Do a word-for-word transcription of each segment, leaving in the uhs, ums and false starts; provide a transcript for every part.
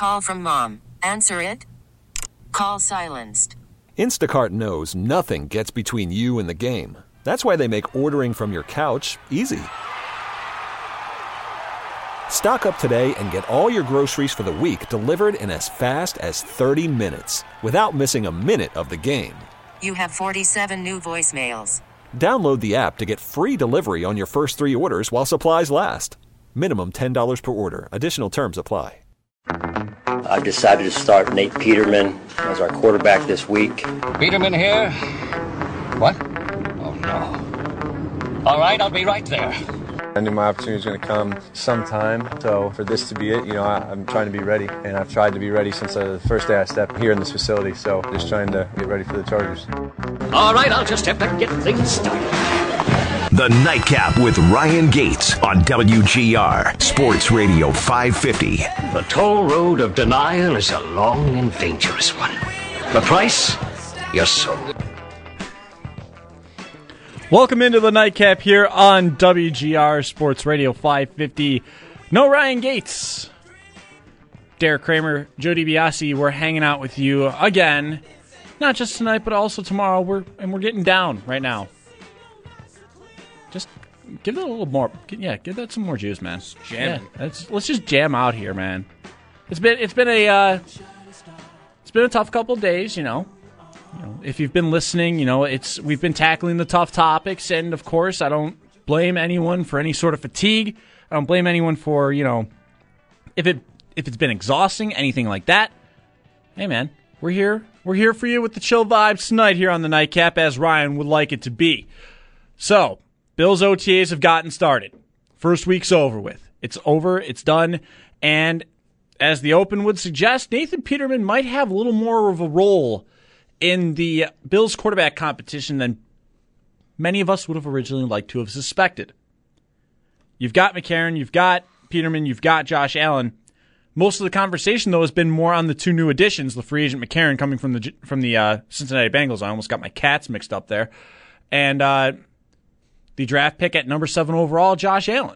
call from mom. Answer it. Call silenced. Instacart knows nothing gets between you and the game. That's why they make ordering from your couch easy. Stock up today and get all your groceries for the week delivered in as fast as thirty minutes without missing a minute of the game. You have forty-seven new voicemails. Download the app to get free delivery on your first three orders while supplies last. Minimum ten dollars per order. Additional terms apply. I've decided to start Nate Peterman as our quarterback this week. Peterman here? What? Oh, no. All right, I'll be right there. I knew my opportunity was going to come sometime, so for this to be it, you know, I, I'm trying to be ready, and I've tried to be ready since uh, the first day I stepped here in this facility, so just trying to get ready for the Chargers. All right, I'll just have to get things started. The Nightcap with Ryan Gates on W G R Sports Radio five fifty. The toll road of denial is a long and dangerous one. The price? Your soul. Welcome into the Nightcap here on W G R Sports Radio five fifty. No Ryan Gates. Derek Kramer, Joe DiBiase, we're hanging out with you again. Not just tonight, but also tomorrow. We're and we're getting down right now. Just give it a little more. Yeah, give that some more juice, man. Jamming. Yeah, let's let's just jam out here, man. It's been it's been a uh, it's been a tough couple of days, you know. You know, if you've been listening, you know it's we've been tackling the tough topics, and of course, I don't blame anyone for any sort of fatigue. I don't blame anyone for you know if it if it's been exhausting, anything like that. Hey, man, we're here. We're here for you with the chill vibes tonight here on the Nightcap, as Ryan would like it to be. So, Bills O T As have gotten started. First week's over with. It's over. It's done. And as the open would suggest, Nathan Peterman might have a little more of a role in the Bills quarterback competition than many of us would have originally liked to have suspected. You've got McCarron, you've got Peterman, you've got Josh Allen. Most of the conversation, though, has been more on the two new additions, the free agent McCarron coming from the from the uh, Cincinnati Bengals. I almost got my cats mixed up there. And uh, the draft pick at number seven overall, Josh Allen.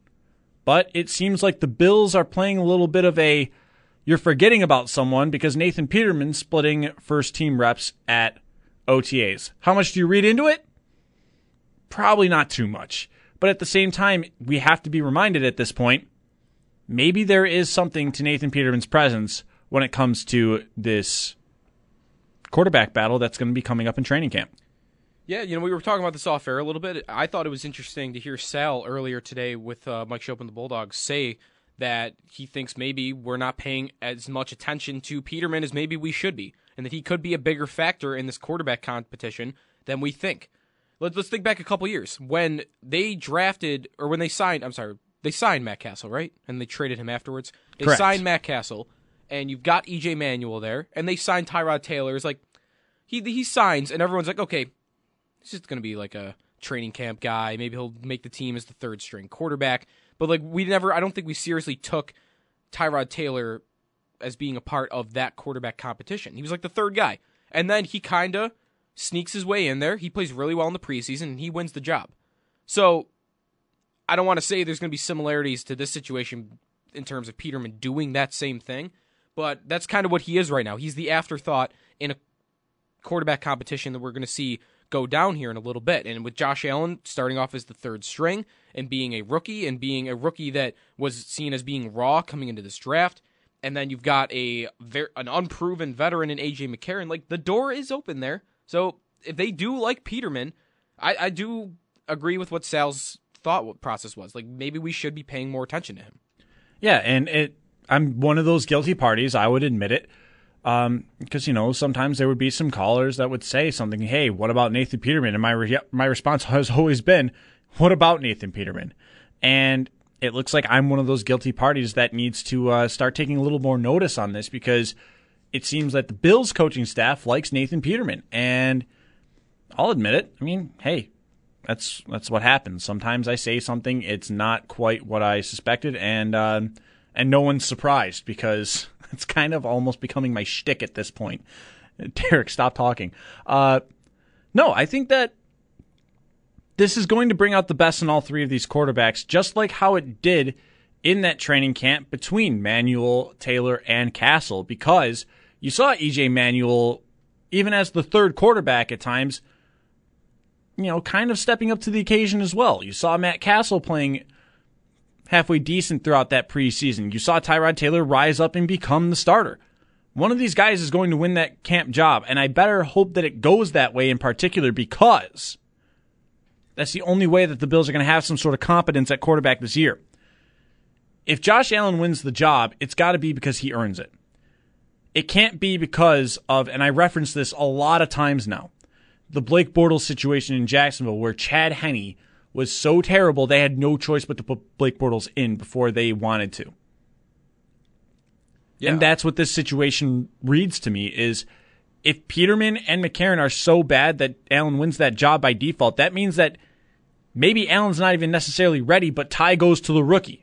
But it seems like the Bills are playing a little bit of a you're forgetting about someone because Nathan Peterman's splitting first-team reps at O T As. How much do you read into it? Probably not too much. But at the same time, we have to be reminded at this point, maybe there is something to Nathan Peterman's presence when it comes to this quarterback battle that's going to be coming up in training camp. Yeah, you know, we were talking about this off air a little bit. I thought it was interesting to hear Sal earlier today with uh, Mike Schopp and the Bulldogs say that he thinks maybe we're not paying as much attention to Peterman as maybe we should be, and that he could be a bigger factor in this quarterback competition than we think. Let's, let's think back a couple years. When they drafted, or when they signed, I'm sorry, they signed Matt Castle, right? And they traded him afterwards. They Correct. signed Matt Castle, and you've got E J Manuel there, and they signed Tyrod Taylor. It's like, he he signs, and everyone's like, okay, he's just going to be like a training camp guy. Maybe he'll make the team as the third string quarterback. But like we never, I don't think we seriously took Tyrod Taylor as being a part of that quarterback competition. He was like the third guy. And then he kind of sneaks his way in there. He plays really well in the preseason, and he wins the job. So I don't want to say there's going to be similarities to this situation in terms of Peterman doing that same thing, but that's kind of what he is right now. He's the afterthought in a quarterback competition that we're going to see go down here in a little bit. And with Josh Allen starting off as the third string and being a rookie and being a rookie that was seen as being raw coming into this draft, and then you've got a ver- an unproven veteran in A J McCarron, like the door is open there. So if they do like Peterman, I, I do agree with what Sal's thought process was. Like maybe we should be paying more attention to him. Yeah, and it I'm one of those guilty parties, I would admit it. Um, because, you know, sometimes there would be some callers that would say something, hey, what about Nathan Peterman? And my re- my response has always been, what about Nathan Peterman? And it looks like I'm one of those guilty parties that needs to uh, start taking a little more notice on this, because it seems that the Bills coaching staff likes Nathan Peterman. And I'll admit it. I mean, hey, that's that's what happens. Sometimes I say something, it's not quite what I suspected, and uh, and no one's surprised, because it's kind of almost becoming my shtick at this point. Derek, stop talking. Uh, no, I think that this is going to bring out the best in all three of these quarterbacks, just like how it did in that training camp between Manuel, Taylor, and Castle, because you saw E J Manuel, even as the third quarterback at times, you know, kind of stepping up to the occasion as well. You saw Matt Castle playing halfway decent throughout that preseason. You saw Tyrod Taylor rise up and become the starter. One of these guys is going to win that camp job, and I better hope that it goes that way in particular, because that's the only way that the Bills are going to have some sort of competence at quarterback this year. If Josh Allen wins the job, it's got to be because he earns it. It can't be because of, and I reference this a lot of times now, the Blake Bortles situation in Jacksonville, where Chad Henne was so terrible they had no choice but to put Blake Bortles in before they wanted to. Yeah. And that's what this situation reads to me, is if Peterman and McCarron are so bad that Allen wins that job by default, that means that maybe Allen's not even necessarily ready, but Ty goes to the rookie.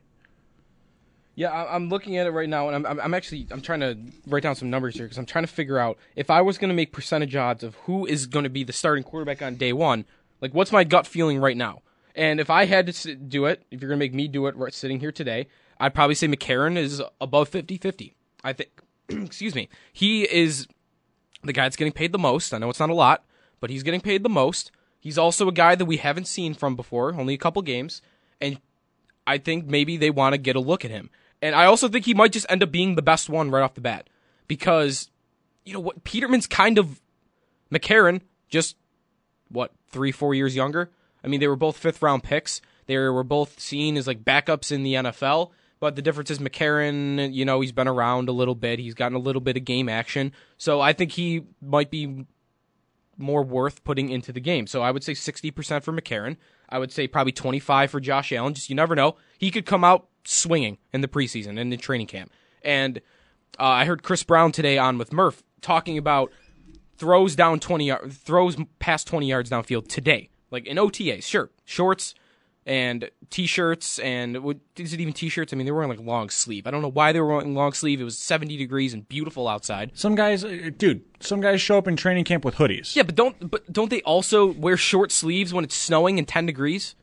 Yeah, I'm looking at it right now, and I'm I'm actually I'm trying to write down some numbers here because I'm trying to figure out if I was going to make percentage odds of who is going to be the starting quarterback on day one, like what's my gut feeling right now? And if I had to do it, if you're going to make me do it right, sitting here today, I'd probably say McCarron is above fifty-fifty. I think, excuse me, he is the guy that's getting paid the most. I know it's not a lot, but he's getting paid the most. He's also a guy that we haven't seen from before, only a couple games, and I think maybe they want to get a look at him. And I also think he might just end up being the best one right off the bat. Because, you know what, Peterman's kind of McCarron, just, what, three, four years younger? I mean, they were both fifth-round picks. They were both seen as, like, backups in the N F L. But the difference is McCarron, you know, he's been around a little bit. He's gotten a little bit of game action. So I think he might be more worth putting into the game. So I would say sixty percent for McCarron. I would say probably twenty-five for Josh Allen. Just, you never know. He could come out swinging in the preseason and the training camp. And uh, I heard Chris Brown today on with Murph talking about throws down twenty yards, throws past twenty yards downfield today, like in O T As. Sure, shorts and t-shirts, and what, is it even t-shirts? I mean, they were wearing like long sleeve. I don't know why they were wearing long sleeve. It was seventy degrees and beautiful outside. Some guys, dude, some guys show up in training camp with hoodies. Yeah, but don't but don't they also wear short sleeves when it's snowing and ten degrees?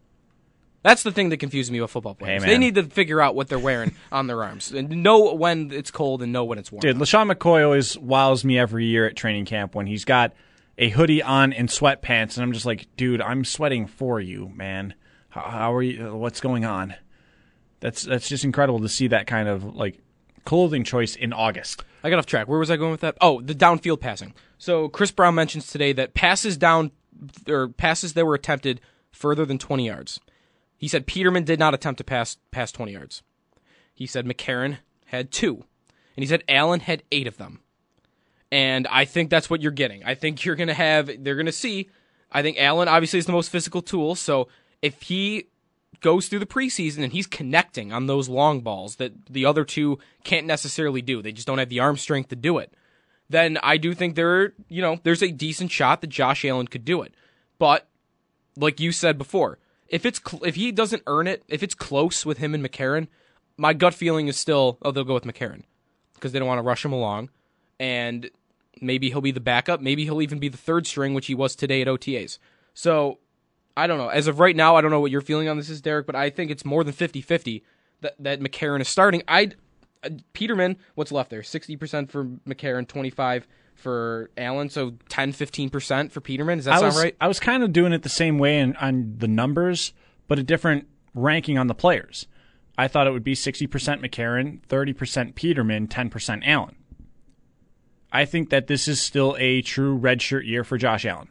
That's the thing that confuses me about football players. Hey, they need to figure out what they're wearing on their arms and know when it's cold and know when it's warm. Dude, LaShawn McCoy always wows me every year at training camp when he's got a hoodie on and sweatpants, and I'm just like, dude, I'm sweating for you, man. How, how are you? What's going on? That's that's just incredible to see that kind of like clothing choice in August. I got off track. Where was I going with that? Oh, the downfield passing. So Chris Brown mentions today that passes down or passes that were attempted further than twenty yards. He said Peterman did not attempt to pass past twenty yards. He said McCarron had two. And he said Allen had eight of them. And I think that's what you're getting. I think you're going to have, they're going to see, I think Allen obviously is the most physical tool. So if he goes through the preseason and he's connecting on those long balls that the other two can't necessarily do, they just don't have the arm strength to do it, then I do think there, you know, there's a decent shot that Josh Allen could do it. But like you said before, If it's cl- if he doesn't earn it, if it's close with him and McCarron, my gut feeling is still, oh, they'll go with McCarron because they don't want to rush him along, and maybe he'll be the backup. Maybe he'll even be the third string, which he was today at O T As. So I don't know. As of right now, I don't know what your feeling on this is, Derek, but I think it's more than fifty-fifty that, that McCarron is starting. I'd uh, Peterman, what's left there? sixty percent for McCarron, twenty-five for Allen, so ten, fifteen percent for Peterman. Does that I sound was, right? I was kind of doing it the same way in, on the numbers, but a different ranking on the players. I thought it would be sixty percent McCarron, thirty percent Peterman, ten percent Allen. I think that this is still a true redshirt year for Josh Allen.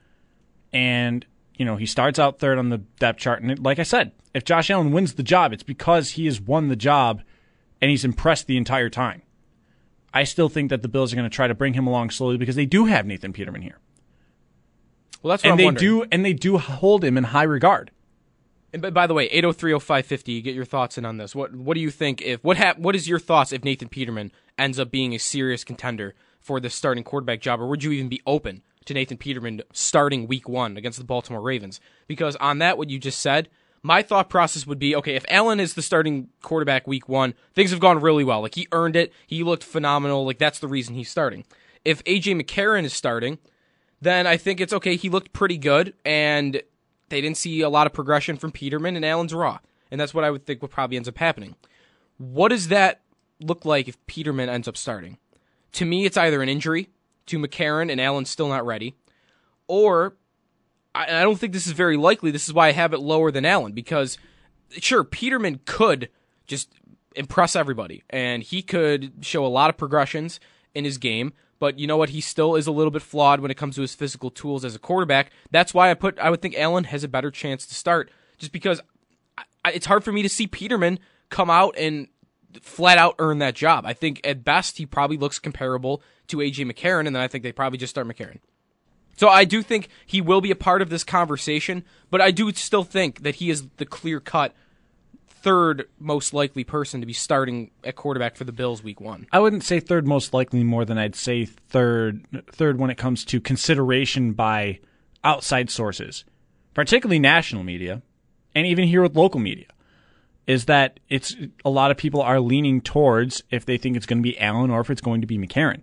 And, you know, he starts out third on the depth chart. And like I said, if Josh Allen wins the job, it's because he has won the job and he's impressed the entire time. I still think that the Bills are going to try to bring him along slowly because they do have Nathan Peterman here. Well, that's what and I'm they wondering. do, and they do hold him in high regard. And by, by the way, eight oh three oh five fifty, get your thoughts in on this. What what do you think if what hap, what is your thoughts if Nathan Peterman ends up being a serious contender for the starting quarterback job, or would you even be open to Nathan Peterman starting week one against the Baltimore Ravens? Because on that, what you just said, my thought process would be, okay, if Allen is the starting quarterback week one, things have gone really well. Like, he earned it. He looked phenomenal. Like, that's the reason he's starting. If A J McCarron is starting, then I think it's okay. He looked pretty good, and they didn't see a lot of progression from Peterman, and Allen's raw. and that's what I would think what probably ends up happening. What does that look like if Peterman ends up starting? To me, it's either an injury to McCarron and Allen's still not ready, or I, I don't think this is very likely. This is why I have it lower than Allen, because sure, Peterman could just impress everybody, and he could show a lot of progressions in his game, but you know what? He still is a little bit flawed when it comes to his physical tools as a quarterback. That's why I put. I would think Allen has a better chance to start, just because I, it's hard for me to see Peterman come out and flat out earn that job. I think at best he probably looks comparable to A J McCarron, and then I think they probably just start McCarron. So I do think he will be a part of this conversation, but I do still think that he is the clear-cut third most likely person to be starting at quarterback for the Bills week one. I wouldn't say third most likely more than I'd say third third when it comes to consideration by outside sources, particularly national media, and even here with local media, is that it's a lot of people are leaning towards if they think it's going to be Allen or if it's going to be McCarron,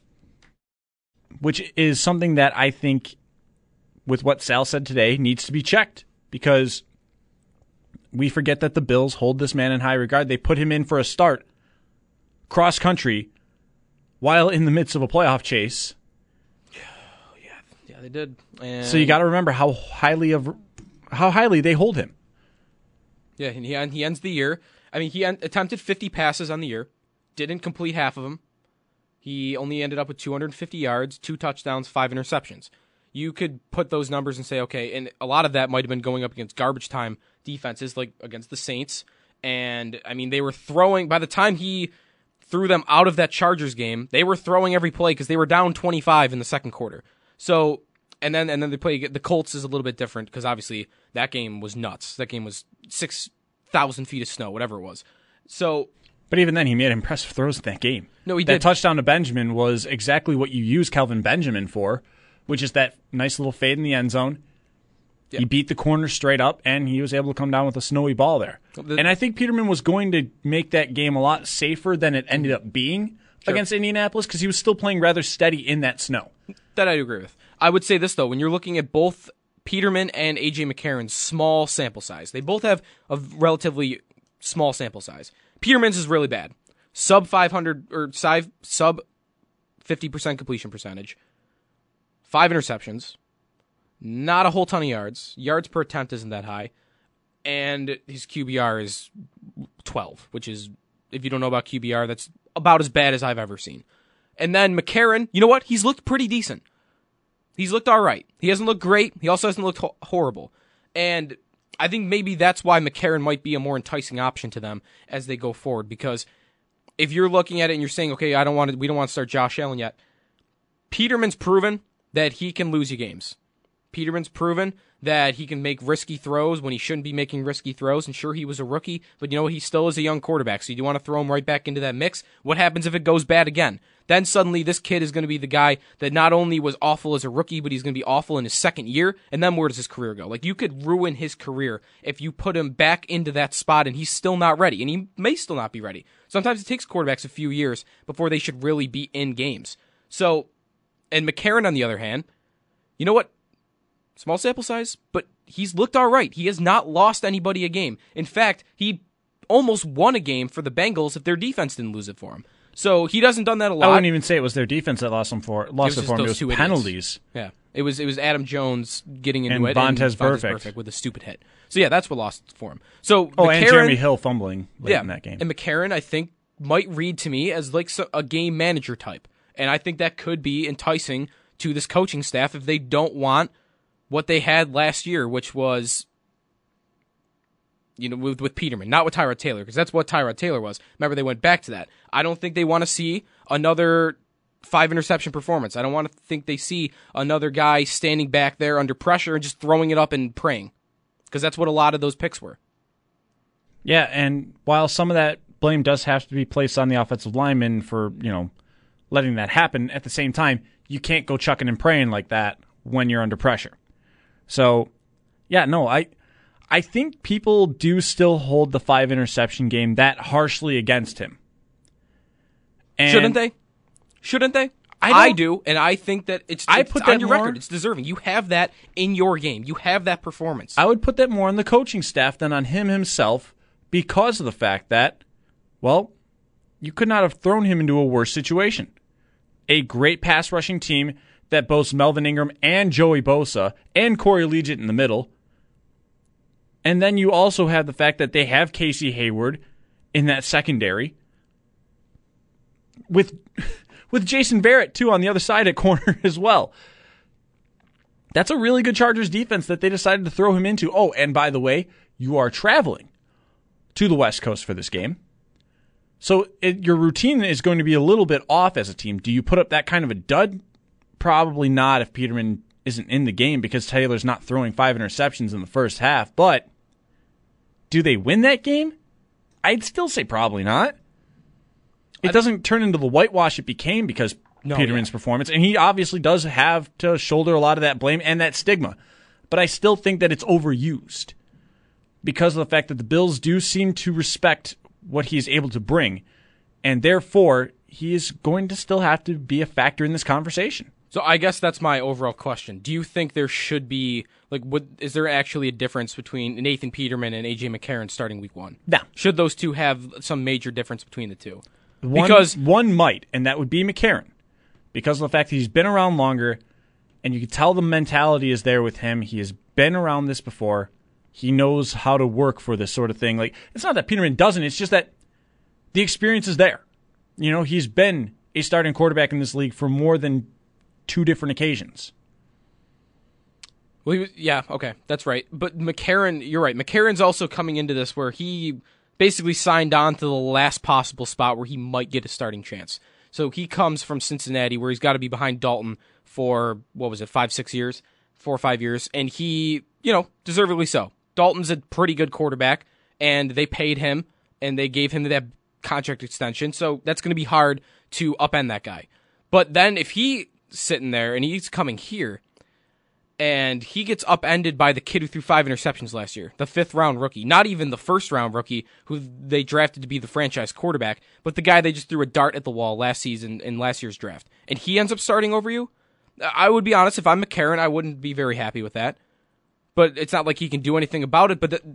which is something that I think, with what Sal said today, needs to be checked, because we forget that the Bills hold this man in high regard. They put him in for a start cross country while in the midst of a playoff chase. Yeah, yeah, they did. And so you got to remember how highly of how highly they hold him. Yeah, and he he ends the year. I mean, he en- attempted fifty passes on the year, didn't complete half of them. He only ended up with two hundred fifty yards, two touchdowns, five interceptions. You could put those numbers and say, okay, and a lot of that might have been going up against garbage time defenses, like against the Saints. And, I mean, they were throwing, by the time he threw them out of that Chargers game, they were throwing every play because they were down twenty-five in the second quarter. So, and then and then they play, the Colts is a little bit different because obviously that game was nuts. That game was six thousand feet of snow, whatever it was. So, but even then, he made impressive throws in that game. No, he that did. That touchdown to Benjamin was exactly what you use Kelvin Benjamin for, which is that nice little fade in the end zone. Yep. He beat the corner straight up, and he was able to come down with a snowy ball there. The, and I think Peterman was going to make that game a lot safer than it ended up being sure. against Indianapolis, because he was still playing rather steady in that snow. That I agree with. I would say this, though. When you're looking at both Peterman and A J McCarron's small sample size, they both have a relatively small sample size. Peterman's is really bad. Sub five hundred, or sub fifty percent completion percentage. Five interceptions. Not a whole ton of yards. Yards per attempt isn't that high. And his Q B R is twelve, which is, if you don't know about Q B R, that's about as bad as I've ever seen. And then McCarron, you know what? He's looked pretty decent. He's looked all right. He hasn't looked great. He also hasn't looked ho- horrible. And I think maybe that's why McCarron might be a more enticing option to them as they go forward. Because if you're looking at it and you're saying, okay, I don't want to, we don't want to start Josh Allen yet, Peterman's proven that he can lose you games. Peterman's proven that he can make risky throws when he shouldn't be making risky throws. And sure, he was a rookie, but you know, he still is a young quarterback. So you do want to throw him right back into that mix. What happens if it goes bad again? Then suddenly this kid is going to be the guy that not only was awful as a rookie, but he's going to be awful in his second year. And then where does his career go? Like, you could ruin his career if you put him back into that spot and he's still not ready. And he may still not be ready. Sometimes it takes quarterbacks a few years before they should really be in games. So, and McCarron, on the other hand, you know what? Small sample size, but he's looked all right. He has not lost anybody a game. In fact, he almost won a game for the Bengals if their defense didn't lose it for him. So he doesn't done that a lot. I wouldn't even say it was their defense that lost them for lost it, it for him. It was penalties. Idiots. Yeah, it was it was Adam Jones getting into and it Vontaze and Burfict. Burfict with a stupid hit. So yeah, that's what lost for him. So oh, McCarron, and Jeremy Hill fumbling late yeah, in that game. And McCarron, I think, might read to me as like a game manager type, and I think that could be enticing to this coaching staff if they don't want what they had last year, which was, you know, with, with Peterman, not with Tyrod Taylor, because that's what Tyrod Taylor was. Remember, they went back to that. I don't think they want to see another five interception performance. I don't want to think they see another guy standing back there under pressure and just throwing it up and praying, because that's what a lot of those picks were. Yeah, and while some of that blame does have to be placed on the offensive lineman for, you know, letting that happen, at the same time, you can't go chucking and praying like that when you're under pressure. So, yeah, no, I I think people do still hold the five interception game that harshly against him. And Shouldn't they? Shouldn't they? I, I do, and I think that it's, I it's put on that your more, record. It's deserving. You have that in your game. You have that performance. I would put that more on the coaching staff than on him himself because of the fact that, well, you could not have thrown him into a worse situation. A great pass rushing team that boasts Melvin Ingram and Joey Bosa and Corey Liuget in the middle. And then you also have the fact that they have Casey Hayward in that secondary with with Jason Barrett, too, on the other side at corner as well. That's a really good Chargers defense that they decided to throw him into. Oh, and by the way, you are traveling to the West Coast for this game. So it, your routine is going to be a little bit off as a team. Do you put up that kind of a dud? Probably not if Peterman isn't in the game because Taylor's not throwing five interceptions in the first half. But do they win that game? I'd still say probably not. It doesn't turn into the whitewash it became because no, Peterman's yeah. performance, and he obviously does have to shoulder a lot of that blame and that stigma. But I still think that it's overused because of the fact that the Bills do seem to respect what he's able to bring, and therefore he is going to still have to be a factor in this conversation. So I guess that's my overall question. Do you think there should be, like, what, is there actually a difference between Nathan Peterman and A J McCarron starting week one? No. Should those two have some major difference between the two? One, because one might, and that would be McCarron, because of the fact that he's been around longer, and you can tell the mentality is there with him. He has been around this before. He knows how to work for this sort of thing. Like, it's not that Peterman doesn't. It's just that the experience is there. You know, he's been a starting quarterback in this league for more than two different occasions. Well, he was, yeah, okay, that's right. But McCarron, you're right. McCarron's also coming into this where he basically signed on to the last possible spot where he might get a starting chance. So he comes from Cincinnati where he's got to be behind Dalton for, what was it, five, six years? Four or five years. And he, you know, deservedly so. Dalton's a pretty good quarterback, and they paid him, and they gave him that contract extension. So that's going to be hard to upend that guy. But then if he's sitting there and he's coming here, and he gets upended by the kid who threw five interceptions last year, the fifth round rookie, not even the first round rookie who they drafted to be the franchise quarterback, but the guy they just threw a dart at the wall last season in last year's draft, and he ends up starting over you. I would be honest, if I'm McCarron, I wouldn't be very happy with that. But it's not like he can do anything about it. But the,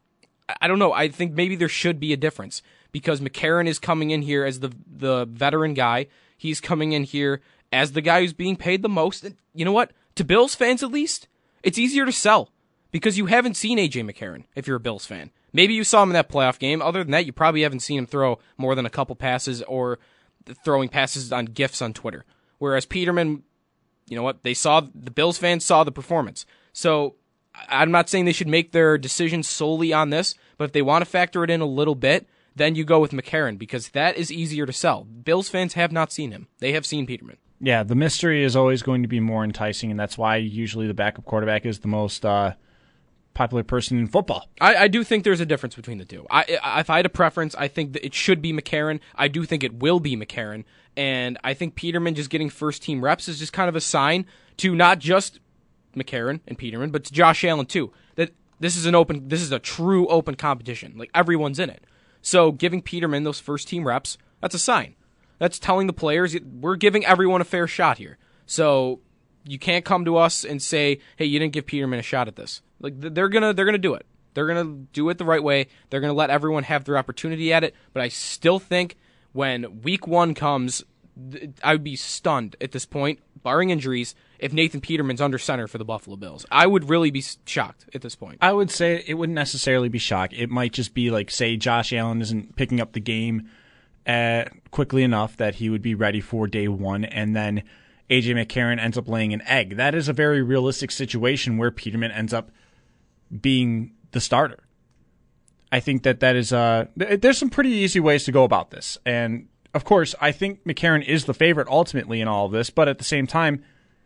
I don't know. I think maybe there should be a difference because McCarron is coming in here as the the veteran guy. He's coming in here as the guy who's being paid the most. And you know what? To Bills fans, at least, it's easier to sell because you haven't seen A J McCarron if you're a Bills fan. Maybe you saw him in that playoff game. Other than that, you probably haven't seen him throw more than a couple passes or throwing passes on GIFs on Twitter. Whereas Peterman, you know what? They saw, the Bills fans saw the performance. So I'm not saying they should make their decisions solely on this, but if they want to factor it in a little bit, then you go with McCarron because that is easier to sell. Bills fans have not seen him. They have seen Peterman. Yeah, the mystery is always going to be more enticing, and that's why usually the backup quarterback is the most uh, popular person in football. I, I do think there's a difference between the two. I, I, if I had a preference, I think that it should be McCarron. I do think it will be McCarron, and I think Peterman just getting first-team reps is just kind of a sign to not just McCarron and Peterman, but to Josh Allen too, that this is an open, this is a true open competition. Like, everyone's in it. So giving Peterman those first-team reps, that's a sign. That's telling the players we're giving everyone a fair shot here. So you can't come to us and say, "Hey, you didn't give Peterman a shot at this." Like they're gonna they're gonna do it. They're gonna do it the right way. They're gonna let everyone have their opportunity at it. But I still think when week one comes, I would be stunned at this point, barring injuries, if Nathan Peterman's under center for the Buffalo Bills. I would really be shocked at this point. I would say it wouldn't necessarily be shock. It might just be like, say, Josh Allen isn't picking up the game Uh, quickly enough that he would be ready for day one, and then A J McCarron ends up laying an egg. That is a very realistic situation where Peterman ends up being the starter. I think that that is uh, th- there's some pretty easy ways to go about this, and of course, I think McCarron is the favorite ultimately in all of this. But at the same time,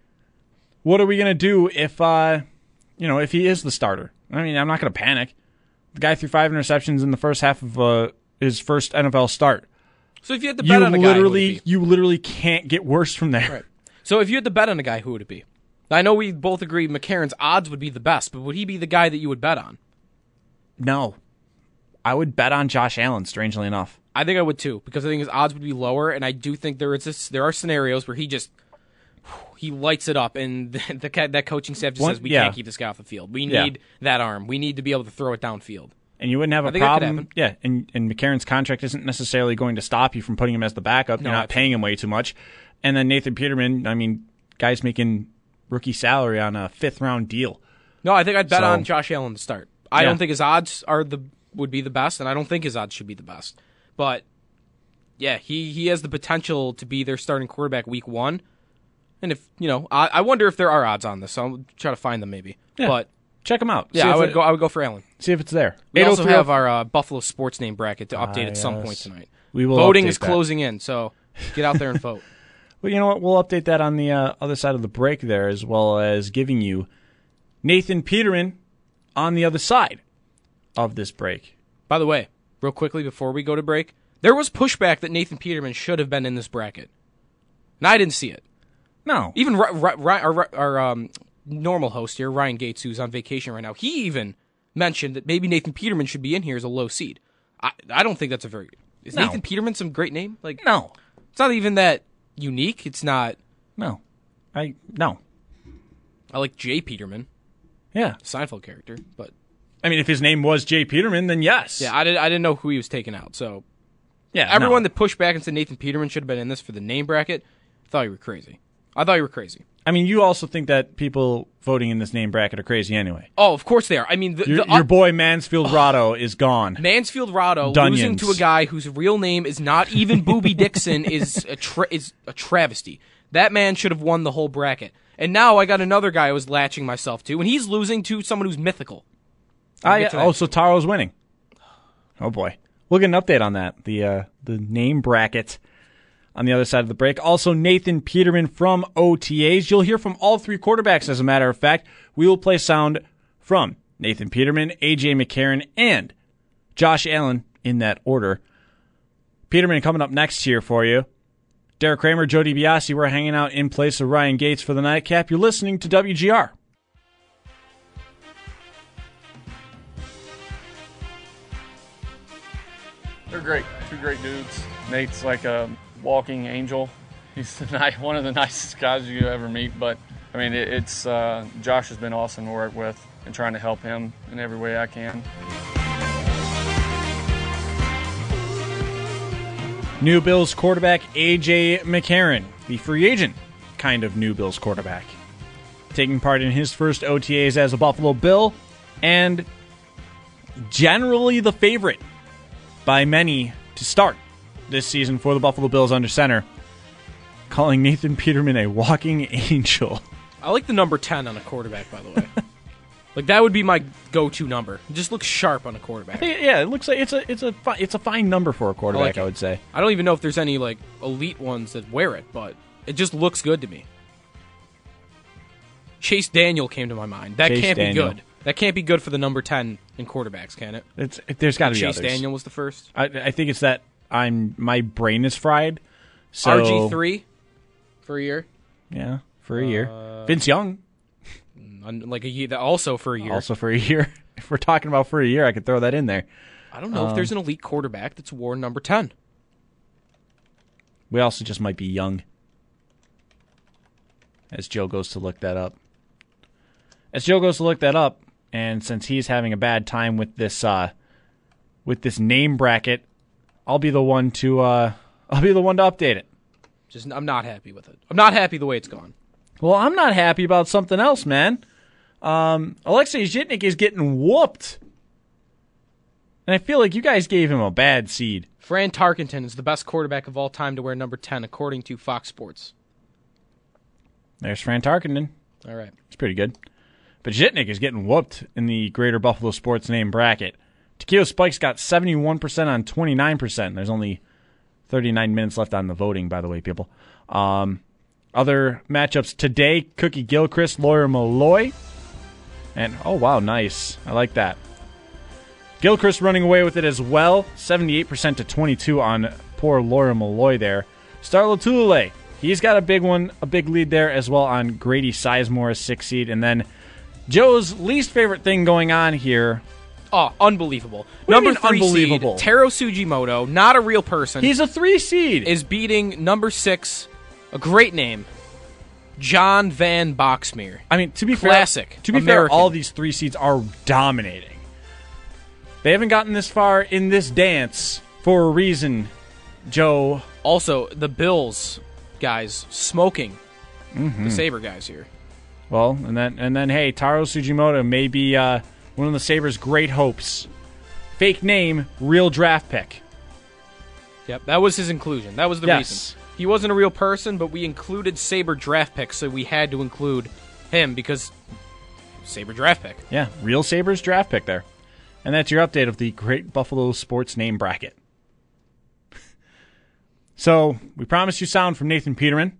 what are we going to do if uh, you know if he is the starter? I mean, I'm not going to panic. The guy threw five interceptions in the first half of uh, his first N F L start. So if you had to bet you on a guy, who would it be? You literally can't get worse from there. Right. So if you had to bet on a guy, who would it be? I know we both agree McCarron's odds would be the best, but would he be the guy that you would bet on? No. I would bet on Josh Allen, strangely enough. I think I would too, because I think his odds would be lower, and I do think there is this, there are scenarios where he just he lights it up, and the, the that coaching staff just One, says, we yeah. can't keep this guy off the field. We need yeah. that arm. We need to be able to throw it downfield. and you wouldn't have a I think that could problem. happen. Yeah, and, and McCarron's contract isn't necessarily going to stop you from putting him as the backup. No, You're not paying him way too much. And then Nathan Peterman, I mean, guy's making rookie salary on a fifth round deal. No, I think I'd bet So- on Josh Allen to start. I Yeah. don't think his odds are the would be the best, and I don't think his odds should be the best. But yeah, he, he has the potential to be their starting quarterback week one. And if you know, I, I wonder if there are odds on this. So I'll try to find them maybe. Yeah. But Check him out. yeah, See I if would it- go. I would go for Allen. See if it's there. We also eight oh three have our uh, Buffalo sports name bracket to update Ah, at some yes. point tonight. We will Voting update is that. closing in, so get out there and vote. Well, you know what? We'll update that on the uh, other side of the break there, as well as giving you Nathan Peterman on the other side of this break. By the way, real quickly before we go to break, there was pushback that Nathan Peterman should have been in this bracket, and I didn't see it. No. Even Ry- Ry- Ry- our, our um, normal host here, Ryan Gates, who's on vacation right now, he even mentioned that maybe Nathan Peterman should be in here as a low seed. I I don't think that's a very... Is No. Nathan Peterman some great name? Like, No. it's not even that unique. It's not... No. I no. I like Jay Peterman, Yeah. Seinfeld character, but I mean, if his name was Jay Peterman, then yes. yeah, I, did, I didn't know who he was taking out. So Yeah. everyone no. that pushed back and said Nathan Peterman should have been in this for the name bracket, I thought you were crazy. I thought you were crazy. I mean, you also think that people voting in this name bracket are crazy anyway. Oh, of course they are. I mean, the, Your, the, your boy Mansfield Rado is gone. Mansfield Rado Dunions. losing to a guy whose real name is not even Booby Dixon is a tra- is a travesty. That man should have won the whole bracket. And now I got another guy I was latching myself to, and he's losing to someone who's mythical. Ah, get yeah. to that. Oh, so Taro's winning. Oh boy, we'll get an update on that. The uh, the name bracket on the other side of the break. Also, Nathan Peterman from O T As. You'll hear from all three quarterbacks. As a matter of fact, we will play sound from Nathan Peterman, A J McCarron, and Josh Allen in that order. Peterman coming up next here for you. Derek Kramer, Joe DiBiase, we're hanging out in place of Ryan Gates for the nightcap. You're listening to W G R. They're great. Two great dudes. Nate's like a walking angel. He's the ni- one of the nicest guys you ever meet. But, I mean, it, it's uh, Josh has been awesome to work with and trying to help him in every way I can. New Bills quarterback A J McCarron, the free agent kind of new Bills quarterback, taking part in his first O T As as a Buffalo Bill, and generally the favorite by many to start this season for the Buffalo Bills under center, calling Nathan Peterman a walking angel. I like the number ten on a quarterback, by the way. Like, that would be my go-to number. It just looks sharp on a quarterback. Yeah, it looks like it's a it's a fi- it's a fine number for a quarterback, I, like it. I would say. I don't even know if there's any, like, elite ones that wear it, but it just looks good to me. Chase Daniel came to my mind. That Chase can't Daniel. be good. That can't be good for the number ten in quarterbacks, can it? It's it, there's got to be Chase others. Daniel was the first. I, I think it's that I'm my brain is fried. So R G three for a year. Yeah, for a year. Uh, Vince Young, Un- Like a year, also for a year. also for a year. If we're talking about for a year, I could throw that in there. I don't know if Um, there's an elite quarterback that's worn number ten. We also just might be young. As Joe goes to look that up. As Joe goes to look that up, and since he's having a bad time with this uh, with this name bracket, I'll be the one to uh, I'll be the one to update it. Just I'm not happy with it. I'm not happy the way it's gone. Well, I'm not happy about something else, man. Um, Alexei Zhitnik is getting whooped. And I feel like you guys gave him a bad seed. Fran Tarkenton is the best quarterback of all time to wear number ten, according to Fox Sports. There's Fran Tarkenton. All right. It's pretty good. But Zhitnik is getting whooped in the Greater Buffalo Sports name bracket. Takeo Spikes got seventy-one percent on twenty-nine percent. There's only thirty-nine minutes left on the voting, by the way, people. Um, other matchups today, Cookie Gilchrist, Lawyer Malloy. And, oh, wow, nice. I like that. Gilchrist running away with it as well. seventy-eight percent to twenty-two on poor Lawyer Malloy there. Star Latulele, he's got a big one, a big lead there as well on Grady Sizemore, six seed. And then Joe's least favorite thing going on here. Oh, unbelievable. What do you Number mean three unbelievable? seed, Taro Sugimoto, not a real person. He's a three seed. Is beating number six, a great name, John Van Boxmeer. I mean, to be Classic. fair, to be American. fair, all these three seeds are dominating. They haven't gotten this far in this dance for a reason, Joe. Also, the Bills guys smoking Mm-hmm. the Sabre guys here. Well, and then, and then hey, Taro Tsujimoto may be uh, one of the Sabres' great hopes. Fake name, real draft pick. Yep, that was his inclusion. That was the yes. reason. He wasn't a real person, but we included Sabre draft pick, so we had to include him because Sabre draft pick. Yeah, real Sabres draft pick there. And that's your update of the Great Buffalo Sports Name Bracket. So, we promised you sound from Nathan Peterman,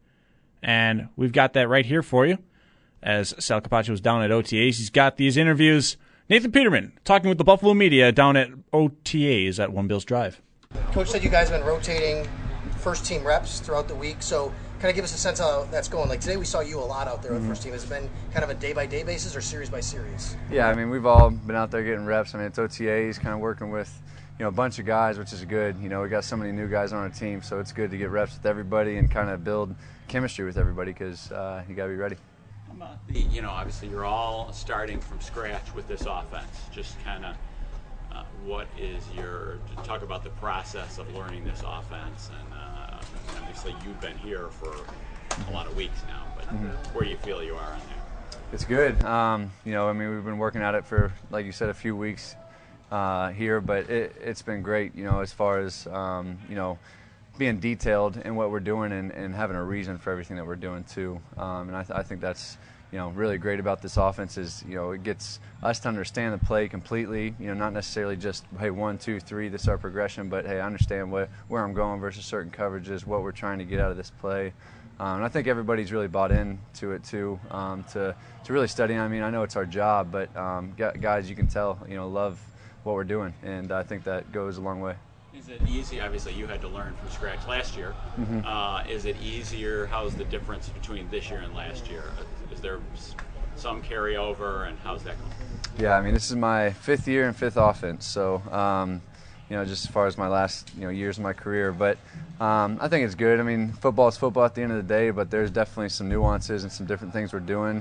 and we've got that right here for you. As Sal Capaccio was down at O T As, he's got these interviews. Nathan Peterman talking with the Buffalo media down at O T As at One Bills Drive. Coach said you guys have been rotating first-team reps throughout the week, so kind of give us a sense of how that's going. Like today we saw you a lot out there with Mm-hmm. first team. Has it been kind of a day-by-day basis or series-by-series? Yeah, I mean, we've all been out there getting reps. I mean, it's O T As, kind of working with, you know, a bunch of guys, which is good. You know, we got so many new guys on our team, so it's good to get reps with everybody and kind of build chemistry with everybody because uh, you got to be ready. The, you know, obviously you're all starting from scratch with this offense. Just kind of uh, what is your, talk about the process of learning this offense. And uh, obviously you've been here for a lot of weeks now, but mm-hmm. where do you feel you are on there? It's good. Um, you know, I mean, we've been working at it for, like you said, a few weeks uh, here, but it, it's been great, you know, as far as, um, you know, being detailed in what we're doing and, and having a reason for everything that we're doing too. Um, and I, th- I think that's, you know, really great about this offense is, you know, it gets us to understand the play completely, you know, not necessarily just, hey, one, two, three, this is our progression, but, hey, I understand what, where I'm going versus certain coverages, what we're trying to get out of this play. Um, and I think everybody's really bought into it too, um, to, to really study. I mean, I know it's our job, but um, guys, you can tell, you know, love what we're doing, and I think that goes a long way. Is it easy? Obviously, you had to learn from scratch last year. Mm-hmm. Uh, is it easier? How's the difference between this year and last year? Is there some carryover, and how's that going? Yeah, I mean, this is my fifth year and fifth offense, so um, you know, just as far as my last you know years of my career. But um, I think it's good. I mean, football is football at the end of the day, but there's definitely some nuances and some different things we're doing.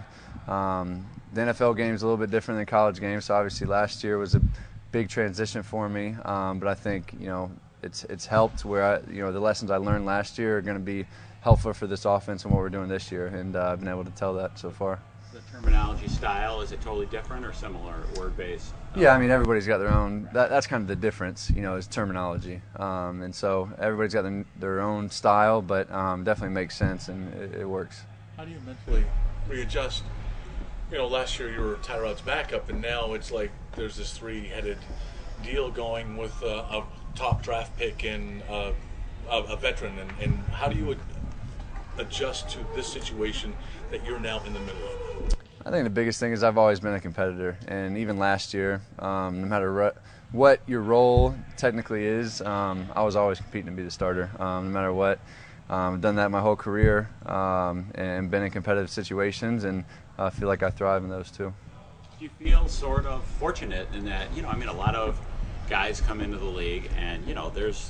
Um, the N F L game is a little bit different than college games, so obviously last year was a big transition for me, um, but I think you know it's it's helped where I, you know the lessons I learned last year are going to be helpful for this offense and what we're doing this year, and uh, I've been able to tell that so far. The terminology style, is it totally different or similar, word based? Yeah, I mean everybody's got their own. That, that's kind of the difference, you know, is terminology, um, and so everybody's got their, their own style, but um, definitely makes sense and it, it works. How do you mentally readjust? You know, last year you were Tyrod's backup, and now it's like there's this three-headed deal going with uh, a top draft pick and uh, a, a veteran. And, and how do you ad- adjust to this situation that you're now in the middle of? I think the biggest thing is I've always been a competitor, and even last year, um, no matter re- what your role technically is, um, I was always competing to be the starter, um, no matter what. Um, I've done that my whole career um, and been in competitive situations, and I feel like I thrive in those too. Do you feel sort of fortunate in that, you know, I mean, a lot of guys come into the league and, you know, there's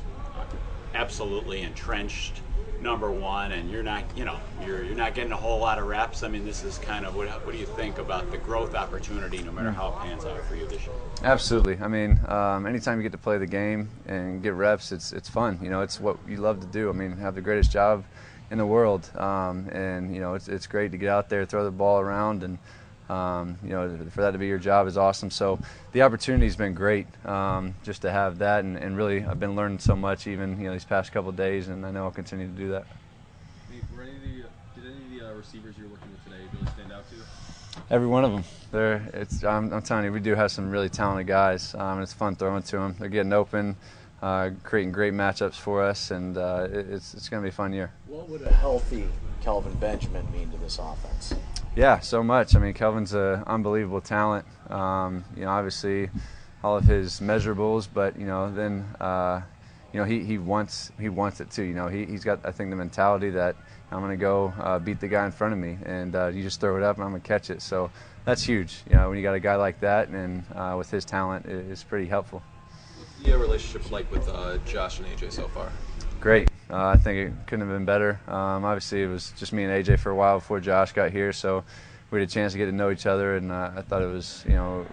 absolutely entrenched number one, and you're not, you know, you're you're not getting a whole lot of reps. I mean, this is kind of, what, what do you think about the growth opportunity no matter how it pans out for you this year? Absolutely. I mean, um, anytime you get to play the game and get reps, it's it's fun. You know, it's what you love to do. I mean, have the greatest job in the world, um, and you know, it's it's great to get out there, throw the ball around, and um, you know, for that to be your job is awesome. So the opportunity's been great, um, just to have that, and, and really, I've been learning so much, even you know, these past couple of days, and I know I'll continue to do that. Were any of the, did any of the uh, receivers you're looking at today really stand out to you? Every one of them. They're, it's, I'm, I'm telling you, we do have some really talented guys, um, and it's fun throwing to them. They're getting open, uh, creating great matchups for us, and uh, it, it's it's going to be a fun year. What would a healthy Kelvin Benjamin mean to this offense? Yeah, so much. I mean, Kelvin's an unbelievable talent. Um, you know, obviously, all of his measurables, but you know, then uh, you know, he, he wants he wants it too. You know, he he's got, I think, the mentality that I'm going to go uh, beat the guy in front of me, and uh, you just throw it up and I'm going to catch it. So that's huge. You know, when you got a guy like that, and uh, with his talent, it, it's pretty helpful. What's the relationship like with uh, Josh and A J so far? Great. Uh, I think it couldn't have been better. Um, obviously, it was just me and A J for a while before Josh got here, so we had a chance to get to know each other, and uh, I thought it was, you know,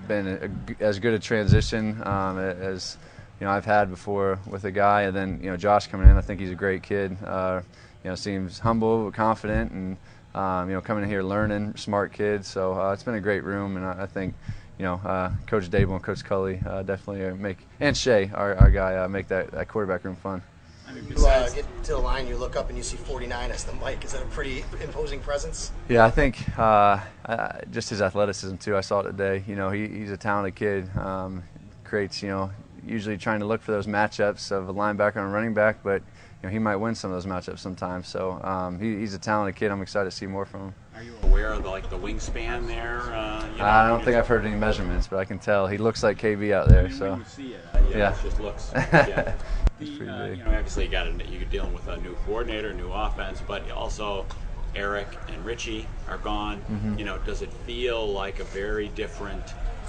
been a, as good a transition um, as you know I've had before with a guy, and then you know Josh coming in. I think he's a great kid. Uh, you know, seems humble, confident, and um, you know coming in here learning, smart kid. So uh, it's been a great room, and I, I think you know uh, Coach Dable and Coach Cully uh, definitely make, and Shea, our, our guy, uh, make that, that quarterback room fun. You uh, get to the line, you look up and you see forty-nine as the mic. Is that a pretty imposing presence? Yeah, I think uh, I, just his athleticism too. I saw it today. You know, he, he's a talented kid. Um, creates, you know, usually trying to look for those matchups of a linebacker and a running back, but you know he might win some of those matchups sometimes. So um, he, he's a talented kid. I'm excited to see more from him. Are you aware of the, like the wingspan there? Uh, you know, I don't think I've heard any measurements, but I can tell he looks like K B out there. So when you see it, uh, yeah, yeah, it just looks. Yeah. It's pretty Uh, big. you know, obviously you got a, you're dealing with a new coordinator, new offense, but also Eric and Richie are gone. Mhm. You know, does it feel like a very different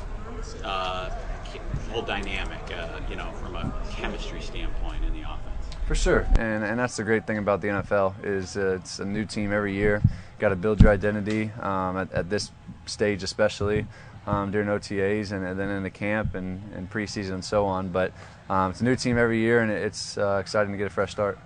uh, whole dynamic? Uh, you know, from a chemistry standpoint in the offense. For sure, and and that's the great thing about the N F L is uh, it's a new team every year. Got to build your identity um, at, at this stage, especially um, during O T As and, and then in the camp and, and preseason and so on. But um, it's a new team every year, and it's uh, exciting to get a fresh start.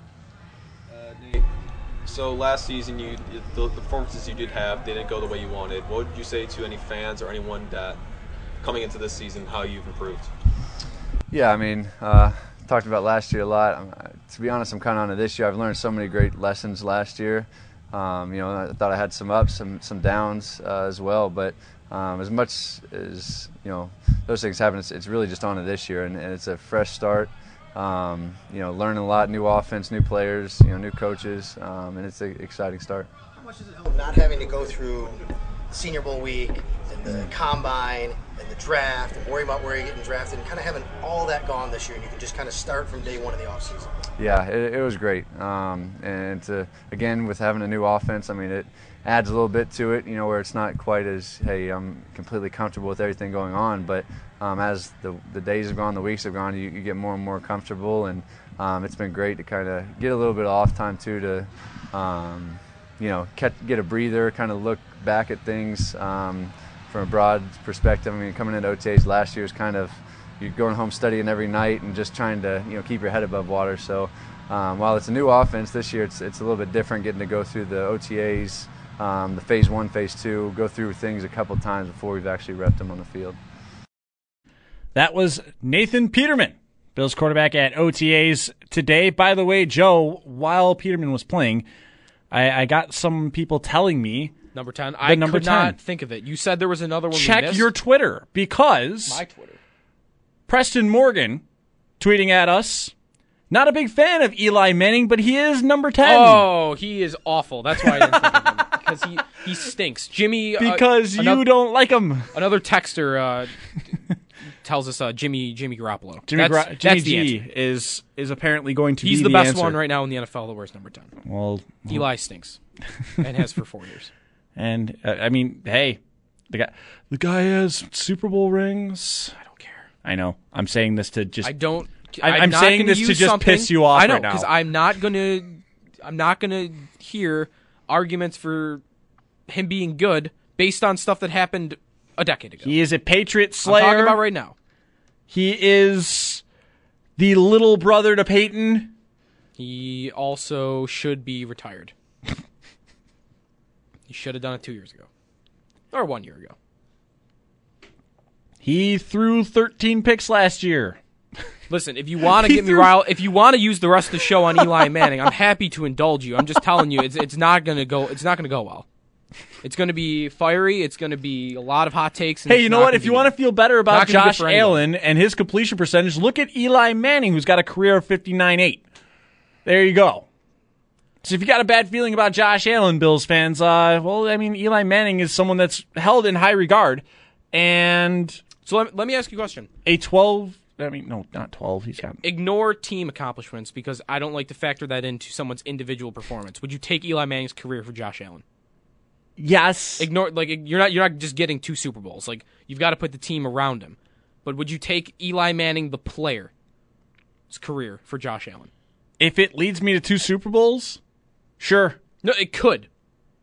Uh, Nate, so last season, you the, the performances you did have didn't go the way you wanted. What would you say to any fans or anyone that coming into this season how you've improved? Yeah, I mean, uh, talked about last year a lot. Um, to be honest, I'm kind of on to this year. I've learned so many great lessons last year. Um, you know, I thought I had some ups, some some downs uh, as well. But um, as much as you know, those things happen. It's, it's really just on to this year, and, and it's a fresh start. Um, you know, learning a lot, new offense, new players, you know, new coaches, um, and it's an exciting start. How much does it help not having to go through Senior Bowl week and the combine and the draft and worry about where you're getting drafted and kind of having all that gone this year, and you can just kind of start from day one of the offseason? Yeah, it, it was great. Um, and to, again, with having a new offense, I mean, it adds a little bit to it, you know, where it's not quite as, hey, I'm completely comfortable with everything going on. But um, as the, the days have gone, the weeks have gone, you, you get more and more comfortable. And um, it's been great to kind of get a little bit of off time, too, to, um, you know, get, get a breather, kind of look back at things um, from a broad perspective. I mean, coming into O T As last year was kind of, you're going home studying every night and just trying to, you know, keep your head above water. So um, while it's a new offense this year, it's it's a little bit different getting to go through the O T As, um, the phase one, phase two, go through things a couple times before we've actually repped them on the field. That was Nathan Peterman, Bills quarterback at O T As today. By the way, Joe, while Peterman was playing, I, I got some people telling me Number ten. I number could ten. not think of it. You said there was another one. Check we missed. your Twitter, because My Twitter. Preston Morgan tweeting at us, not a big fan of Eli Manning, but he is number ten. Oh, he is awful. That's why I didn't think of him. Because he, he stinks. Jimmy. Because uh, you another, don't like him. Another texter uh, tells us uh, Jimmy Jimmy Garoppolo. Jimmy, that's, Gra- Jimmy that's the G answer. is is apparently going to He's be the, the best answer. one right now in the N F L that wears number ten. Well, Eli stinks, and has for four years. And uh, I mean, hey, the guy the guy has Super Bowl rings. I don't care. I know. I'm saying this to just. I don't. I, I'm, I'm not saying gonna this to use just something- piss you off I know, right now. because I'm not gonna. I'm not gonna hear arguments for him being good based on stuff that happened a decade ago. He is a Patriot slayer. I'm talking about right now. He is the little brother to Peyton. He also should be retired. He should have done it two years ago. Or one year ago. He threw thirteen picks last year. Listen, if you want to He get me threw- riled, if you want to use the rest of the show on Eli Manning, I'm happy to indulge you. I'm just telling you, it's it's not gonna go. It's not gonna go well. It's gonna be fiery. It's gonna be a lot of hot takes. And Hey, it's you know not what? gonna If you be want to good. feel better about Not gonna be good Josh for anyone. Allen and his completion percentage, look at Eli Manning, who's got a career of fifty-nine eight. There you go. So if you got a bad feeling about Josh Allen, Bills fans, uh, well, I mean, Eli Manning is someone that's held in high regard, and So let, let me ask you a question. a twelve. I mean, no, not twelve. He's got. Ignore team accomplishments because I don't like to factor that into someone's individual performance. Would you take Eli Manning's career for Josh Allen? Yes. Ignore like you're not you're not just getting two Super Bowls. Like you've got to put the team around him. But would you take Eli Manning the player's career for Josh Allen? If it leads me to two Super Bowls, sure. No, it could.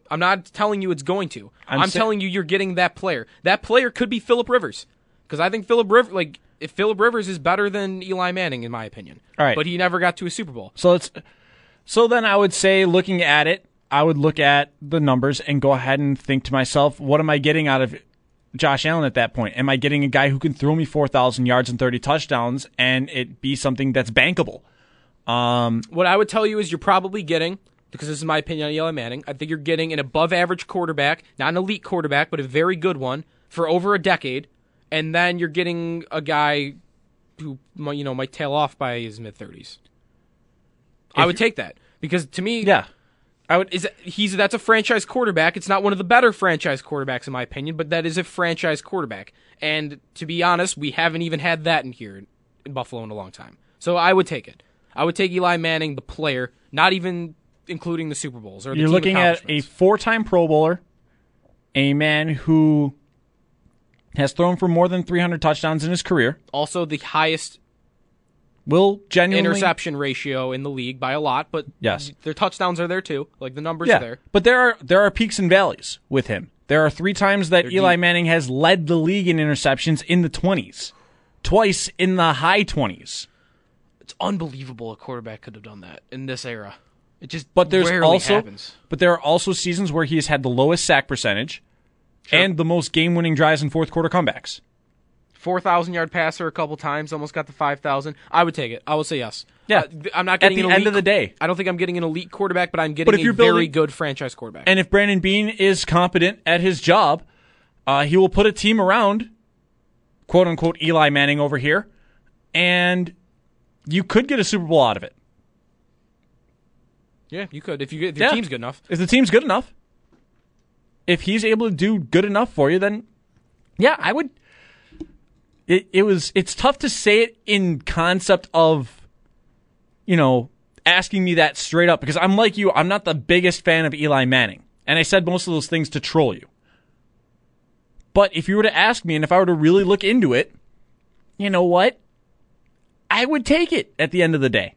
I'm not telling you it's going to. I'm I'm, sa- telling you you're getting that player. That player could be Phillip Rivers. Because I think Phillip Rivers, like, if Phillip Rivers is better than Eli Manning, in my opinion. All right. But he never got to a Super Bowl. So it's so then I would say, looking at it, I would look at the numbers and go ahead and think to myself, what am I getting out of Josh Allen at that point? Am I getting a guy who can throw me four thousand yards and thirty touchdowns and it be something that's bankable? Um, what I would tell you is you're probably getting, because this is my opinion on Eli Manning, I think you're getting an above-average quarterback, not an elite quarterback, but a very good one for over a decade, and then you're getting a guy who you know might tail off by his mid-thirties. I would take that because to me, yeah, I would. Is he's that's a franchise quarterback. It's not one of the better franchise quarterbacks in my opinion, but that is a franchise quarterback. And to be honest, we haven't even had that in here in Buffalo in a long time. So I would take it. I would take Eli Manning, the player, not even including the Super Bowls or the You're team looking at a four-time Pro Bowler, a man who has thrown for more than three hundred touchdowns in his career. Also the highest will genuinely interception ratio in the league by a lot, but yes, their touchdowns are there too. Like the numbers yeah, are there. But there are there are peaks and valleys with him. There are three times that They're Eli deep. Manning has led the league in interceptions in the twenties, twice in the high twenties. It's unbelievable a quarterback could have done that in this era. It just but there's rarely also happens. but there are also seasons where he has had the lowest sack percentage Sure. and the most game-winning drives and fourth quarter comebacks. four thousand yard passer a couple times, almost got to five thousand. I would take it. I will say yes. Yeah. Uh, I'm not At getting the an end elite, of the day. I don't think I'm getting an elite quarterback, but I'm getting But if a you're very building- good franchise quarterback. And if Brandon Beane is competent at his job, uh, he will put a team around, quote-unquote, Eli Manning over here, and you could get a Super Bowl out of it. Yeah, you could if you get if your Yeah. team's good enough. If the team's good enough. If he's able to do good enough for you, then yeah, I would. It it was it's tough to say it in concept of, you know, asking me that straight up because I'm like you, I'm not the biggest fan of Eli Manning. And I said most of those things to troll you. But if you were to ask me and if I were to really look into it, you know what? I would take it at the end of the day.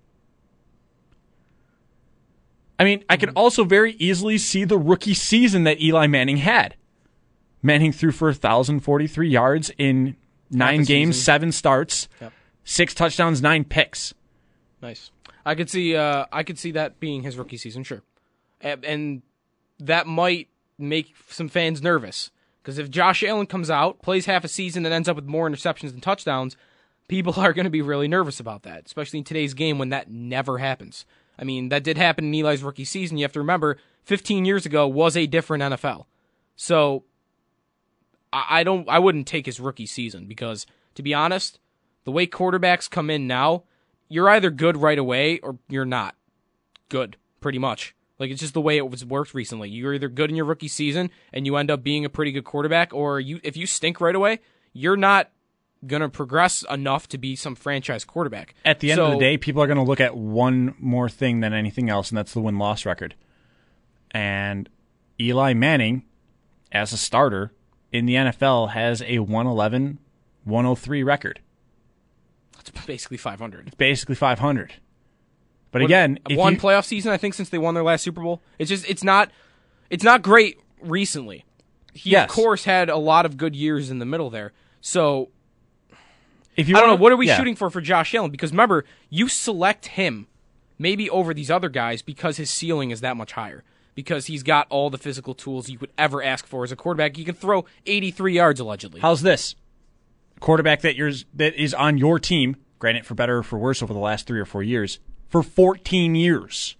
I mean, I can also very easily see the rookie season that Eli Manning had. Manning threw for one thousand forty-three yards in nine games, season. seven starts, Yep. six touchdowns, nine picks. Nice. I could see. Uh, I could see that being his rookie season, sure, and, and that might make some fans nervous because if Josh Allen comes out, plays half a season, and ends up with more interceptions than touchdowns, people are going to be really nervous about that, especially in today's game when that never happens. I mean, that did happen in Eli's rookie season. You have to remember, fifteen years ago was a different N F L. So, I, I don't, I wouldn't take his rookie season because, to be honest, the way quarterbacks come in now, you're either good right away or you're not good, pretty much. Like, it's just the way it was worked recently. You're either good in your rookie season and you end up being a pretty good quarterback, or you if you stink right away, you're not going to progress enough to be some franchise quarterback. At the end so, of the day, people are going to look at one more thing than anything else, and that's the win-loss record. And Eli Manning, as a starter in the N F L, has a one eleven, one oh three record. It's basically five hundred. It's basically five hundred. But What- again, if one you, playoff season, I think, since they won their last Super Bowl. It's just it's not it's not great recently. He Yes. of course had a lot of good years in the middle there. So if you I don't wanna- know, what are we yeah. shooting for for Josh Allen? Because remember, you select him maybe over these other guys because his ceiling is that much higher. Because he's got all the physical tools you could ever ask for as a quarterback. He can throw eighty-three yards allegedly. How's this? Quarterback that you're that is on your team, granted for better or for worse over the last three or four years, for fourteen years.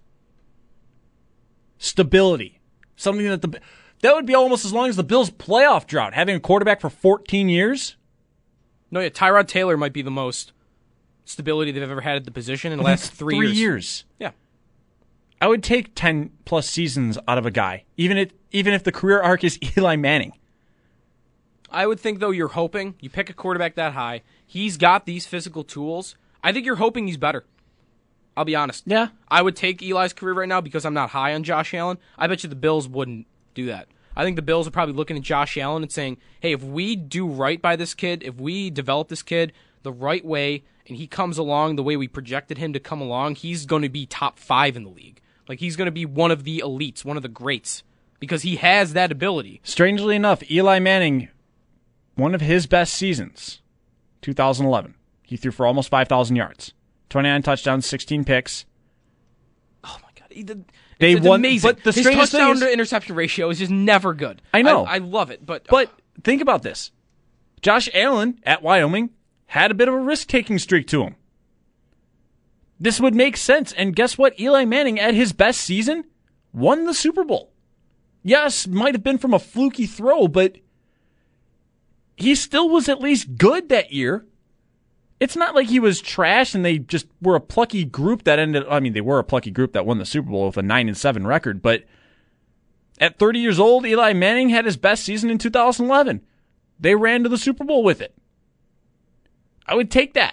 Stability. Something that the that would be almost as long as the Bills' playoff drought, having a quarterback for fourteen years. No, yeah, Tyrod Taylor might be the most stability they've ever had at the position in the last three, three years. years. Yeah. I would take ten plus seasons out of a guy, even if even if the career arc is Eli Manning. I would think, though, you're hoping you pick a quarterback that high. He's got these physical tools. I think you're hoping he's better. I'll be honest. Yeah. I would take Eli's career right now because I'm not high on Josh Allen. I bet you the Bills wouldn't do that. I think the Bills are probably looking at Josh Allen and saying, hey, if we do right by this kid, if we develop this kid the right way, and he comes along the way we projected him to come along, he's going to be top five in the league. Like, he's going to be one of the elites, one of the greats. because he has that ability. Strangely enough, Eli Manning, one of his best seasons, two thousand eleven. He threw for almost five thousand yards, twenty-nine touchdowns, sixteen picks. Oh my God, he did. They it's, it's won, amazing. But the his strangest touchdown thing is, to interception ratio is just never good. I know. I, I love it, but but think about this: Josh Allen at Wyoming had a bit of a risk-taking streak to him. This would make sense. And guess what? Eli Manning, at his best season, won the Super Bowl. Yes, might have been from a fluky throw, but he still was at least good that year. It's not like he was trash and they just were a plucky group that ended. I mean, they were a plucky group that won the Super Bowl with a nine and seven record. But at thirty years old, Eli Manning had his best season in two thousand eleven. They ran to the Super Bowl with it. I would take that.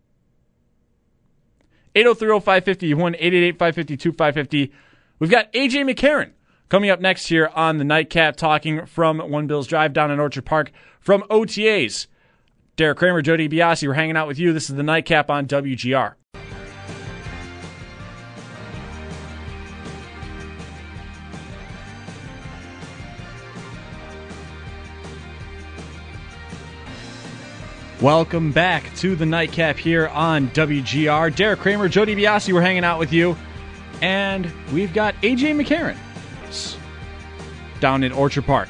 eight oh three oh five five oh one, eight eight eight five five two five five oh. We've got A J McCarron coming up next here on the Nightcap, talking from One Bills Drive down in Orchard Park from O T As. Derek Kramer, Joe DiBiase, we're hanging out with you. This is the Nightcap on W G R. Welcome back to the Nightcap here on W G R. Derek Kramer, Joe DiBiase, we're hanging out with you. And we've got A J McCarron down in Orchard Park.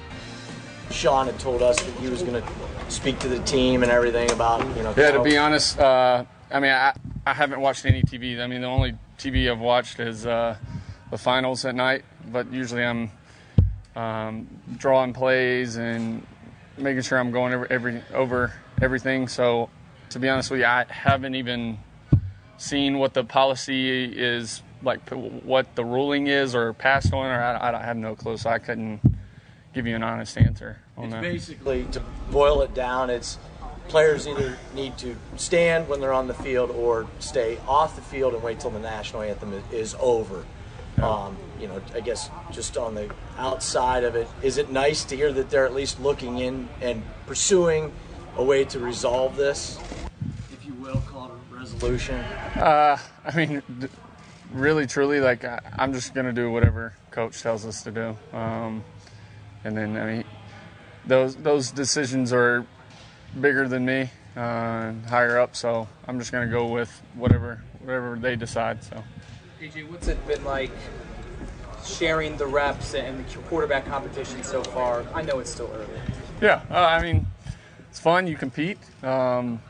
Sean had told us that he was going to speak to the team and everything about, you know. Yeah, to be honest, uh, I mean, I, I haven't watched any T V. I mean, the only T V I've watched is uh, the finals at night, but usually I'm um, drawing plays and making sure I'm going over, every, over everything. So, to be honest with you, I haven't even seen what the policy is, like what the ruling is or passed on, or I, I have no clue, so I couldn't give you an honest answer on it's that. Basically, to boil it down, it's players either need to stand when they're on the field or stay off the field and wait till the national anthem is, is over. Um, you know, I guess just on the outside of it, is it nice to hear that they're at least looking in and pursuing a way to resolve this, if you will, call it a resolution? Uh, I mean, really, truly, like, I, I'm just going to do whatever Coach tells us to do. Um, and then, I mean, those those decisions are bigger than me, uh, higher up, so I'm just going to go with whatever whatever they decide. So, A J, what's it been like sharing the reps and the quarterback competition so far? I know it's still early. Yeah, uh, I mean, it's fun. You compete. Um,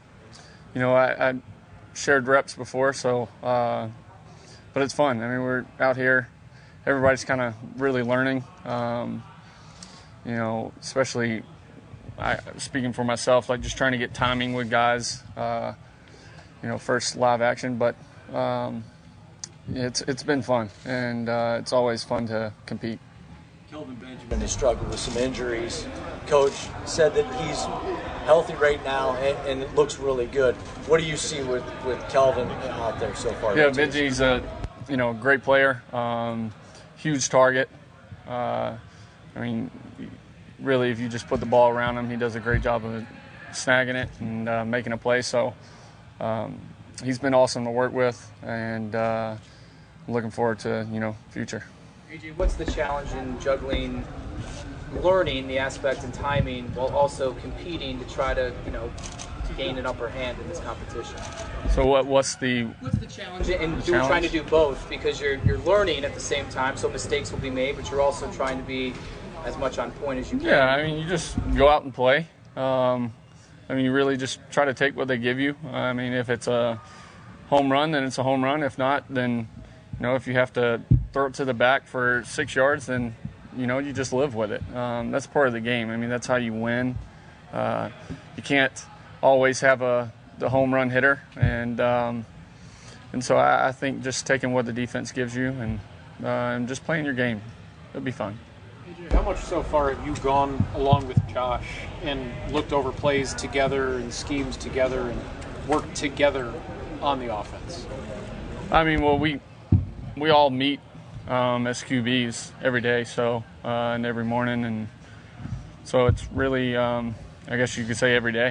you know, I, I shared reps before, so, uh, but it's fun. I mean, we're out here. Everybody's kind of really learning. Um, you know, especially I, speaking for myself, like just trying to get timing with guys. Uh, you know, first live action, but um, it's it's been fun, and uh, it's always fun to compete. Kelvin Benjamin has struggled with some injuries. Coach said that he's healthy right now, and, and it looks really good. What do you see with, with Kelvin out there so far? Yeah, Benji's a you know great player, um, huge target. Uh, I mean, really, if you just put the ball around him, he does a great job of snagging it and uh, making a play. So um, he's been awesome to work with, and uh, looking forward to you know future. A J, what's the challenge in juggling, learning the aspect and timing while also competing to try to you know gain an upper hand in this competition? So what what's the what's the challenge in the do, challenge? trying to do both, because you're you're learning at the same time, so mistakes will be made, but you're also trying to be as much on point as you can. Yeah, I mean, you just go out and play. Um, I mean, you really just try to take what they give you. I mean, if it's a home run, then it's a home run. If not, then, you know, if you have to throw it to the back for six yards, then, you know, you just live with it. Um, that's part of the game. I mean, that's how you win. Uh, you can't always have a the home run hitter. And um, and so I, I think just taking what the defense gives you and, uh, and just playing your game, it'll be fun. How much so far have you gone along with Josh and looked over plays together and schemes together and worked together on the offense? I mean, well, we we all meet um, as Q Bs every day, so uh, and every morning, and so it's really, um, I guess you could say, every day.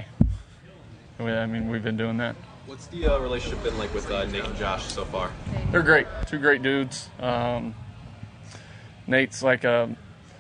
I mean, we've been doing that. What's the uh, relationship been like with uh, Nate and Josh so far? They're great, two great dudes. Um, Nate's like a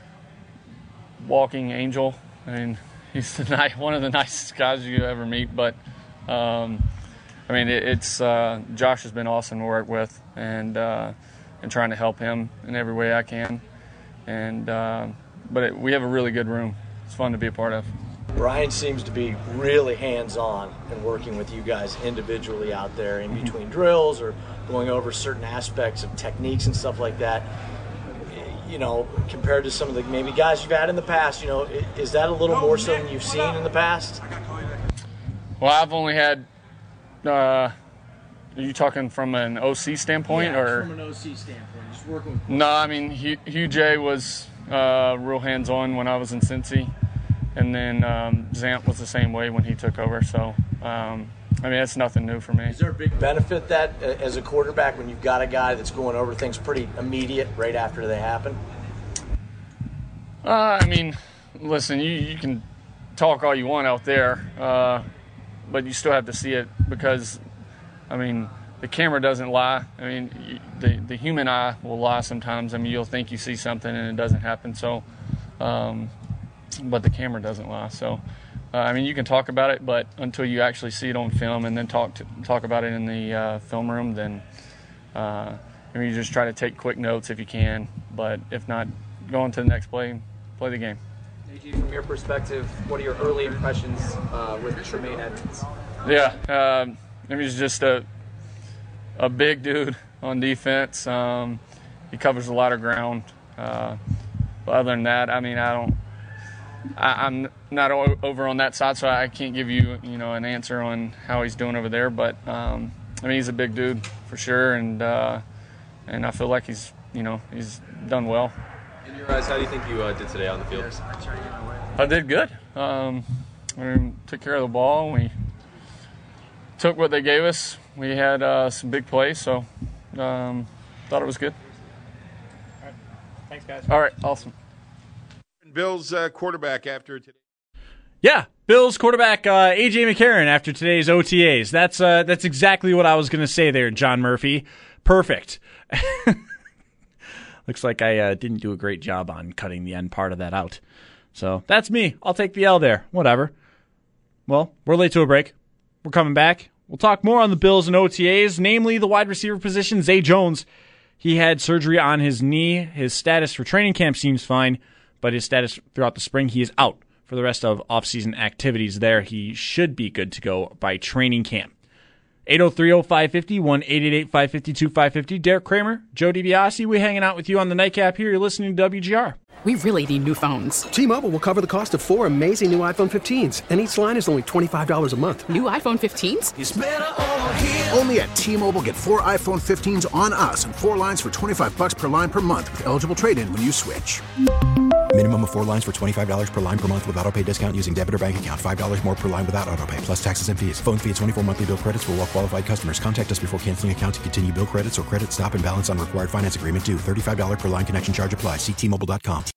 walking angel. I mean, he's the ni- one of the nicest guys you ever meet. But um, I mean, it, it's uh, Josh has been awesome to work with, and uh, and trying to help him in every way I can. And uh, but it, we have a really good room. It's fun to be a part of. Brian seems to be really hands-on and working with you guys individually out there in between drills or going over certain aspects of techniques and stuff like that. You know, compared to some of the maybe guys you've had in the past, you know, is that a little more so than you've seen in the past? Well, I've only had, uh, are you talking from an O C standpoint? Yeah, or from an O C standpoint, just working with. No, I mean, Hugh, Hugh J was uh, real hands-on when I was in Cincy. And then um, Zant was the same way when he took over. So, um, I mean, that's nothing new for me. Is there a big benefit that uh, as a quarterback when you've got a guy that's going over things pretty immediate right after they happen? Uh, I mean, listen, you, you can talk all you want out there, uh, but you still have to see it because, I mean, the camera doesn't lie. I mean, you, the, the human eye will lie sometimes. I mean, you'll think you see something and it doesn't happen. So, um, but the camera doesn't lie. So, uh, I mean, you can talk about it, but until you actually see it on film and then talk to, talk about it in the uh, film room, then uh, I mean, you just try to take quick notes if you can. But if not, go on to the next play and play the game. A J, from your perspective, what are your early impressions uh, with Tremaine Edmunds? Yeah, um, I mean, he's just a a big dude on defense. Um, he covers a lot of ground. Uh, but other than that, I mean, I don't. I, I'm not o- over on that side, so I can't give you, you know, an answer on how he's doing over there. But um, I mean, he's a big dude for sure, and uh, and I feel like he's, you know, he's done well. In your eyes, how do you think you uh, did today on the field? I did good. Um, we took care of the ball. We took what they gave us. We had uh, some big plays, so um, thought it was good. All right. Thanks, guys. All right, awesome. Bills uh, quarterback after today. Yeah, Bills quarterback uh, A J McCarron after today's O T As. That's uh, that's exactly what I was going to say there, John Murphy. Perfect. Looks like I uh, didn't do a great job on cutting the end part of that out. So that's me. I'll take the L there. Whatever. Well, we're late to a break. We're coming back. We'll talk more on the Bills and O T As, namely the wide receiver position, Zay Jones. He had surgery on his knee. His status for training camp seems fine, but his status throughout the spring, he is out for the rest of offseason activities there. He should be good to go by training camp. eight oh three oh five five oh, one eight eight eight five five two five five oh. Derek Kramer, Joe DiBiase, we're hanging out with you on the Nightcap here. You're listening to W G R. We really need new phones. T-Mobile will cover the cost of four amazing new iPhone fifteens, and each line is only twenty-five dollars a month. New iPhone fifteens? It's better over here. Only at T-Mobile, get four iPhone fifteens on us and four lines for twenty-five bucks per line per month with eligible trade-in when you switch. Minimum of four lines for twenty-five dollars per line per month with autopay discount using debit or bank account. five dollars more per line without autopay, plus taxes and fees. Phone fee at twenty-four monthly bill credits for well-qualified customers. Contact us before canceling account to continue bill credits or credit stop and balance on required finance agreement due. thirty-five dollars per line connection charge applies. See T Mobile dot com.